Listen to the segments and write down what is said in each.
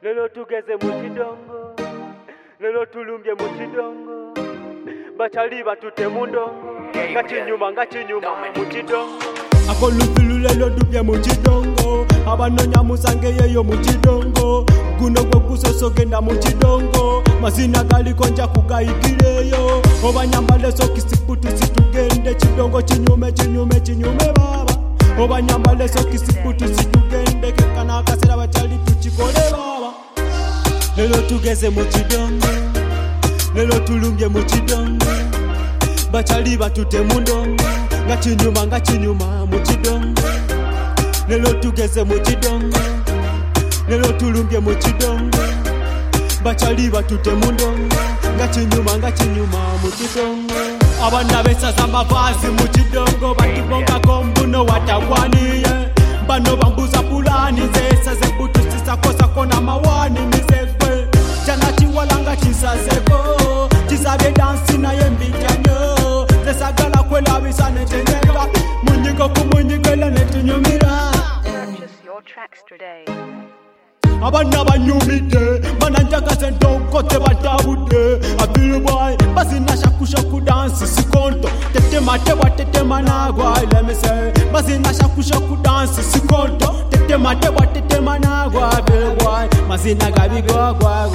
Lelo tugeze mu kidongo, lelo tulumbye mu kidongo, bachali batute mu ndongo, ngachinyuma mu kidongo. Akolufulu lelo dubye mu kidongo, abanonya musange yeyo mu kidongo, guno gwe kusosogenda mu kidongo, mazina gali konja kugayikireyo, obanyambale sokisi putu situgende kidongo kinyume baba, obanyambale sokisi putu situgende kekana kasera bachali tuchikole baba. Lelo tugeze mu kidongo, lelo tulumbye mu kidongo, bachali batute mu ndongo, ngachinyuma mu kidongo. Lelo tugeze mu kidongo, lelo tulumbye mu kidongo, bachali batute mu ndongo, ngachinyuma mu kidongo. Abana besaza amavazi mu kidongo, batubonga kombuno watagwaniye, bano bambuza pulani zesa zebutu sisakosa kona mawani mizekwe, jana chiwalanga chisazeko, chisabye dansi na yembijanyo, zesagala kwela bisane chenyenga, munyigo kumunyigela netunyumira. Purchase your tracks today. Abana banyumide, bananjaga sendoko te batabude, abiru boy, bazina shakushaku dansi sikonto, tetema nagwa, let me say, bazina shakushaku dansi sikonto, tetema nagwa, abiru boy, mazina gabi gwa.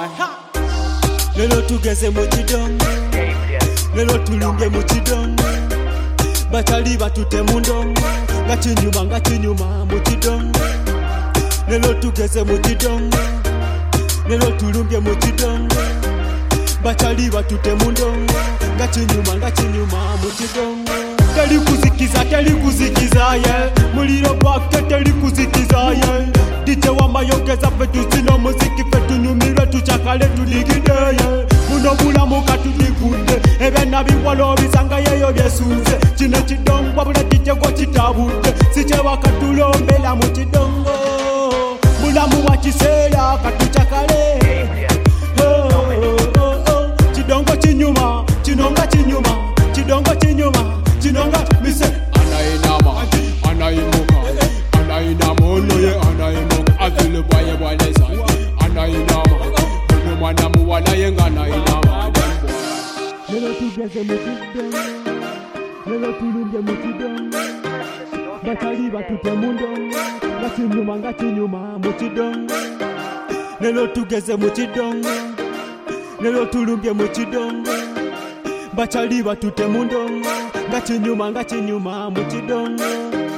Lelo tugeze mu kidongo, lelo tulumbye mu kidongo, bachali batute mu ndongo, ngachinyuma mu kidongo. Lelo tugeze mu kidongo, lelo tulumbye mu kidongo, bachali batute mu ndongo, ngachinyuma mu kidongo. Teli kuzikiza ye, muliro gwake teli kuzikiza ye, DJ wamayogeza fetu zino muziki fetu nyumire tuchakale tuligide ye, muno bulamu katulikude, ebena biwalo bisanga yeyo byesuze, kino kidongo wabula DJ gwa kitabude, siche wakatulombela mu kidongo, mulamu wa kiseera katuchakale. Kidongo kinyuma, kinonga kinyuma, kidongo kinonga mise anainama onoye anaimuka azule bwaye bwaleza anainama uyu mwana muwala yenga anainama. Lelo tugeze mu kidongo, lelo tulumbye mu kidongo, bachali batute mu ndongo, ngachinyuma mu kidongo. Lelo tugeze mu kidongo, lelo tulumbye mu kidongo, bachali batute mu ndongo, ngachinyuma mu kidongo.